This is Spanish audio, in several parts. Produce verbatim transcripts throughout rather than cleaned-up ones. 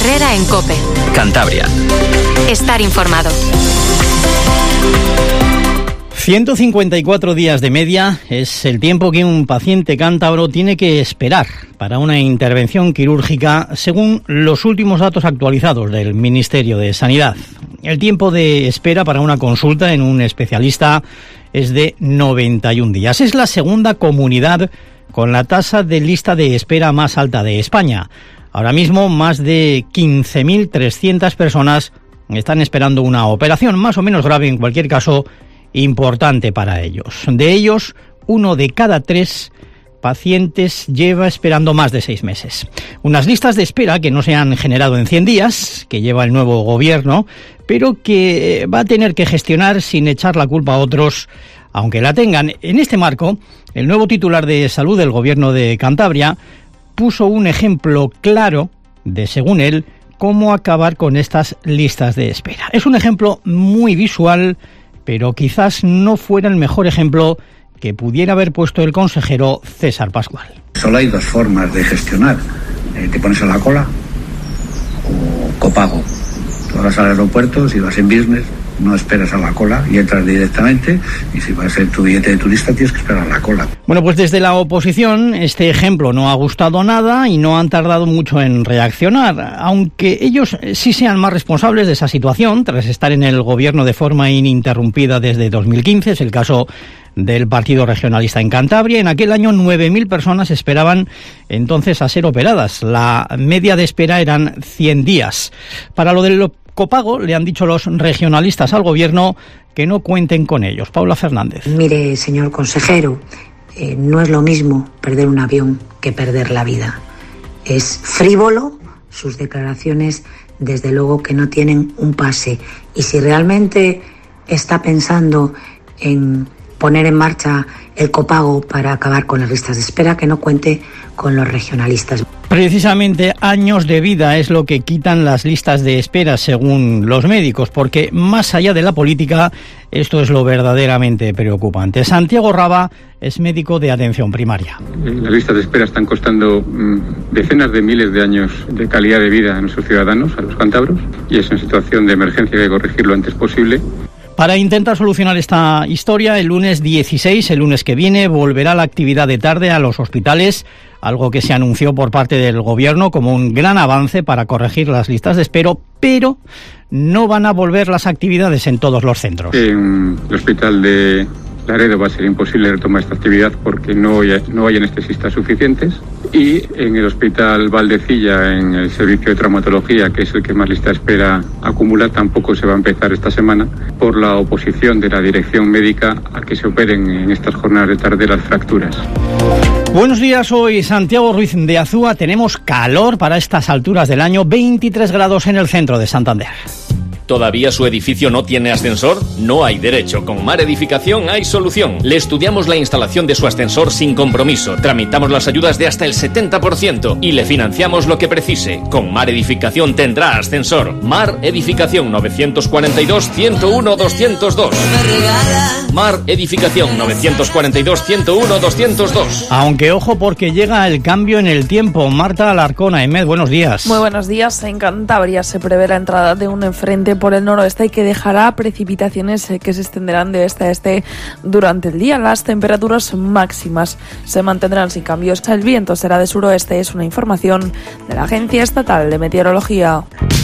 Herrera en COPE. Cantabria. Estar informado. ciento cincuenta y cuatro días de media es el tiempo que un paciente cántabro tiene que esperar para una intervención quirúrgica, según los últimos datos actualizados del Ministerio de Sanidad. El tiempo de espera para una consulta en un especialista es de noventa y un días. Es la segunda comunidad con la tasa de lista de espera más alta de España. Ahora mismo, más de quince mil trescientas personas están esperando una operación, más o menos grave en cualquier caso, importante para ellos. De ellos, uno de cada tres pacientes lleva esperando más de seis meses. Unas listas de espera que no se han generado en cien días, que lleva el nuevo gobierno, pero que va a tener que gestionar sin echar la culpa a otros, aunque la tengan. En este marco, el nuevo titular de salud del gobierno de Cantabria puso un ejemplo claro de, según él, cómo acabar con estas listas de espera. Es un ejemplo muy visual, pero quizás no fuera el mejor ejemplo que pudiera haber puesto el consejero César Pascual. Solo hay dos formas de gestionar. Eh, te pones a la cola o copago. Tú vas al aeropuerto, si vas en business, no esperas a la cola y entras directamente, y si vas en tu billete de turista tienes que esperar a la cola. Bueno, pues desde la oposición este ejemplo no ha gustado nada y no han tardado mucho en reaccionar, aunque ellos sí sean más responsables de esa situación tras estar en el gobierno de forma ininterrumpida desde dos mil quince. Es el caso del Partido Regionalista en Cantabria. En aquel año nueve mil personas esperaban entonces a ser operadas. La media de espera eran cien días. Para lo del copago le han dicho los regionalistas al gobierno que no cuenten con ellos. Paula Fernández. Mire, señor consejero, eh, no es lo mismo perder un avión que perder la vida. Es frívolo sus declaraciones, desde luego que no tienen un pase. Y si realmente está pensando en poner en marcha el copago para acabar con las listas de espera, que no cuente con los regionalistas. Precisamente años de vida es lo que quitan las listas de espera, según los médicos, porque más allá de la política, esto es lo verdaderamente preocupante. Santiago Raba es médico de atención primaria. Las listas de espera están costando mmm, decenas de miles de años de calidad de vida a nuestros ciudadanos, a los cántabros, y es una situación de emergencia que hay que corregir lo antes posible. Para intentar solucionar esta historia, el lunes dieciséis, el lunes que viene, volverá la actividad de tarde a los hospitales, algo que se anunció por parte del gobierno como un gran avance para corregir las listas de espera, pero no van a volver las actividades en todos los centros. En el hospital de Laredo va a ser imposible retomar esta actividad porque no hay, no hay anestesistas suficientes, y en el hospital Valdecilla, en el servicio de traumatología, que es el que más lista de espera acumula, tampoco se va a empezar esta semana por la oposición de la dirección médica a que se operen en estas jornadas de tarde las fracturas. Buenos días, soy Santiago Ruiz de Azúa. Tenemos calor para estas alturas del año, veintitrés grados en el centro de Santander. ¿Todavía su edificio no tiene ascensor? No hay derecho. Con Mar Edificación hay solución. Le estudiamos la instalación de su ascensor sin compromiso. Tramitamos las ayudas de hasta el setenta por ciento y le financiamos lo que precise. Con Mar Edificación tendrá ascensor. Mar Edificación nueve cuatro dos, uno cero uno, dos cero dos. Mar Edificación nueve cuatro dos, uno cero uno, dos cero dos. Aunque ojo, porque llega el cambio en el tiempo. Marta Alarcón, Emed, buenos días. Muy buenos días. En Cantabria se prevé la entrada de un frente por el noroeste que dejará precipitaciones que se extenderán de este a este durante el día. Las temperaturas máximas se mantendrán sin cambios. El viento será de suroeste, es una información de la Agencia Estatal de Meteorología.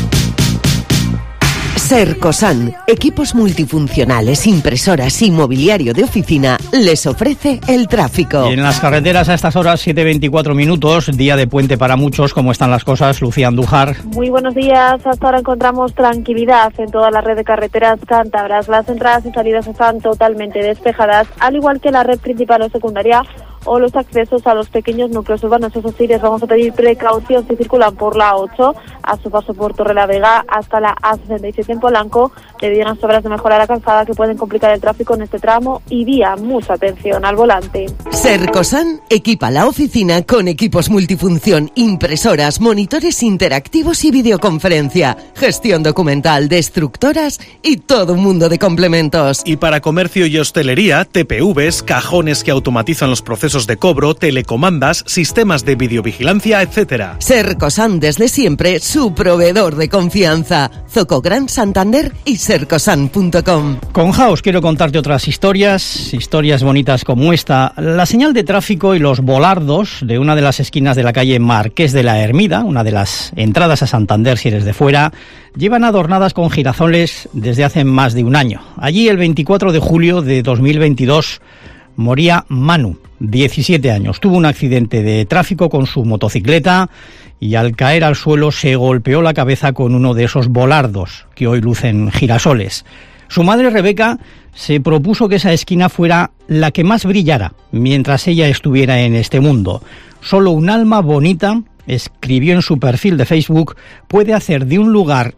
Sercosan, equipos multifuncionales, impresoras y mobiliario de oficina, les ofrece el tráfico. Y en las carreteras a estas horas, siete veinticuatro minutos, día de puente para muchos. ¿Cómo están las cosas, Lucía Andújar? Muy buenos días. Hasta ahora encontramos tranquilidad en toda la red de carreteras cántabras. Las entradas y salidas están totalmente despejadas, al igual que la red principal o secundaria o los accesos a los pequeños núcleos urbanos. Eso sí, les vamos a pedir precaución si circulan por la ocho, a su paso por Torrelavega hasta la A sesenta y siete en Polanco, debido a unas obras de mejora de la calzada que pueden complicar el tráfico en este tramo y vía. Mucha atención al volante. Sercosan equipa la oficina con equipos multifunción, impresoras, monitores interactivos y videoconferencia, gestión documental, destructoras y todo un mundo de complementos. Y para comercio y hostelería, T P Vs, cajones que automatizan los procesos procesos de cobro, telecomandas, sistemas de videovigilancia, etcétera. Sercosan, desde siempre, su proveedor de confianza. Zocogran Santander y sercosan punto com. Con House quiero contarte otras historias, historias bonitas como esta. La señal de tráfico y los volardos de una de las esquinas de la calle Marqués de la Hermida, una de las entradas a Santander si eres de fuera, llevan adornadas con girasoles desde hace más de un año. Allí, el veinticuatro de julio de dos mil veintidós, moría Manu, diecisiete años. Tuvo un accidente de tráfico con su motocicleta y al caer al suelo se golpeó la cabeza con uno de esos volardos que hoy lucen girasoles. Su madre, Rebeca, se propuso que esa esquina fuera la que más brillara mientras ella estuviera en este mundo. Solo un alma bonita, escribió en su perfil de Facebook, puede hacer de un lugar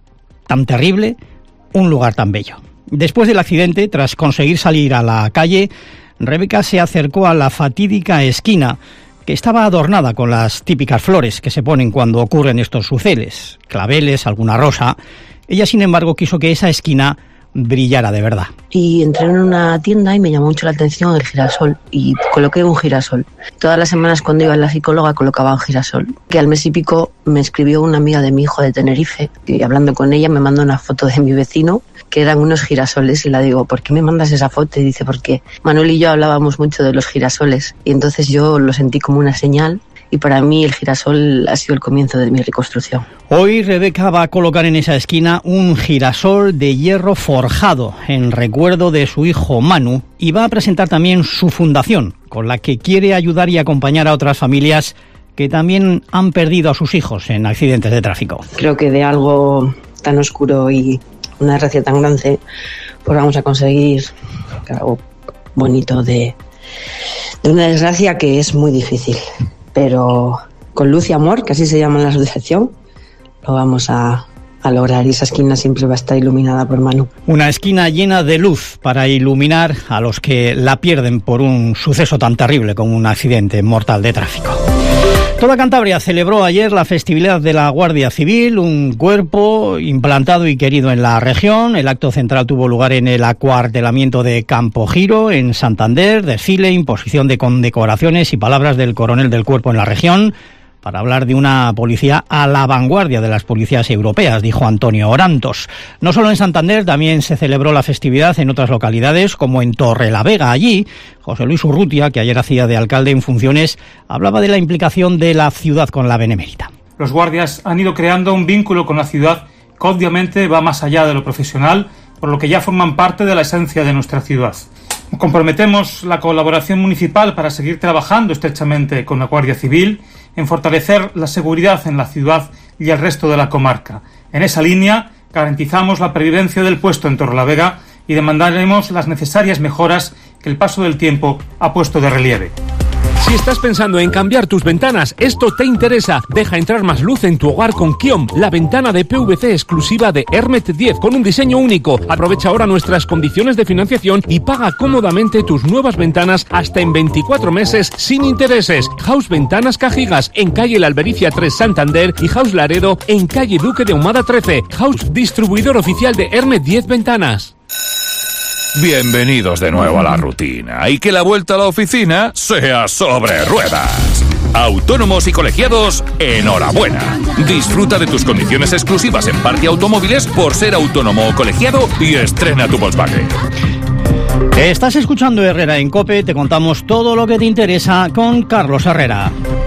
tan terrible un lugar tan bello. Después del accidente, tras conseguir salir a la calle, Rebeca se acercó a la fatídica esquina, que estaba adornada con las típicas flores que se ponen cuando ocurren estos sucesos, claveles, alguna rosa. Ella, sin embargo, quiso que esa esquina brillara de verdad. Y entré en una tienda y me llamó mucho la atención el girasol y coloqué un girasol. Todas las semanas cuando iba a la psicóloga colocaba un girasol. Que al mes y pico me escribió una amiga de mi hijo de Tenerife y hablando con ella me mandó una foto de mi vecino que eran unos girasoles y la digo, ¿por qué me mandas esa foto? Y dice, porque Manuel y yo hablábamos mucho de los girasoles y entonces yo lo sentí como una señal. Y para mí el girasol ha sido el comienzo de mi reconstrucción. Hoy Rebeca va a colocar en esa esquina un girasol de hierro forjado en recuerdo de su hijo Manu y va a presentar también su fundación, con la que quiere ayudar y acompañar a otras familias que también han perdido a sus hijos en accidentes de tráfico. Creo que de algo tan oscuro y una desgracia tan grande, pues vamos a conseguir algo bonito de, de una desgracia que es muy difícil. Pero con luz y amor, que así se llama la asociación, lo vamos a, a lograr y esa esquina siempre va a estar iluminada por Manu. Una esquina llena de luz para iluminar a los que la pierden por un suceso tan terrible como un accidente mortal de tráfico. Toda Cantabria celebró ayer la festividad de la Guardia Civil, un cuerpo implantado y querido en la región. El acto central tuvo lugar en el acuartelamiento de Campo Giro, en Santander, desfile, imposición de condecoraciones y palabras del coronel del cuerpo en la región, para hablar de una policía a la vanguardia de las policías europeas, dijo Antonio Orantos. No solo en Santander, también se celebró la festividad en otras localidades, como en Torrelavega. Allí, José Luis Urrutia, que ayer hacía de alcalde en funciones, hablaba de la implicación de la ciudad con la Benemérita. Los guardias han ido creando un vínculo con la ciudad que obviamente va más allá de lo profesional, por lo que ya forman parte de la esencia de nuestra ciudad. Comprometemos la colaboración municipal para seguir trabajando estrechamente con la Guardia Civil en fortalecer la seguridad en la ciudad y el resto de la comarca. En esa línea, garantizamos la pervivencia del puesto en Torrelavega y demandaremos las necesarias mejoras que el paso del tiempo ha puesto de relieve. Si estás pensando en cambiar tus ventanas, esto te interesa. Deja entrar más luz en tu hogar con Kiom, la ventana de P V C exclusiva de Hermet diez con un diseño único. Aprovecha ahora nuestras condiciones de financiación y paga cómodamente tus nuevas ventanas hasta en veinticuatro meses sin intereses. House Ventanas Cajigas en calle La Albericia tres Santander y House Laredo en calle Duque de Ahumada trece. House distribuidor oficial de Hermet diez Ventanas. Bienvenidos de nuevo a la rutina y que la vuelta a la oficina sea sobre ruedas. Autónomos y colegiados, enhorabuena. Disfruta de tus condiciones exclusivas en Parque Automóviles por ser autónomo o colegiado y estrena tu Volkswagen. Estás escuchando Herrera en COPE, te contamos todo lo que te interesa con Carlos Herrera.